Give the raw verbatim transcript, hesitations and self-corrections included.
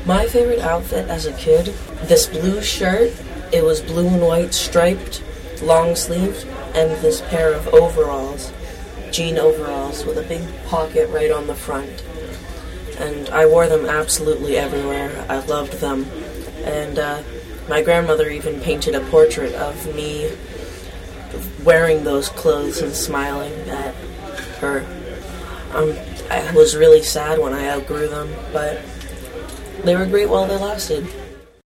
My favorite outfit as a kid, this blue shirt, it was blue and white striped, long sleeved, and this pair of overalls, jean overalls with a big pocket right on the front. And I wore them absolutely everywhere. I loved them. And uh, my grandmother even painted a portrait of me wearing those clothes and smiling at her. Um, I was really sad when I outgrew them, but they were great while they lasted.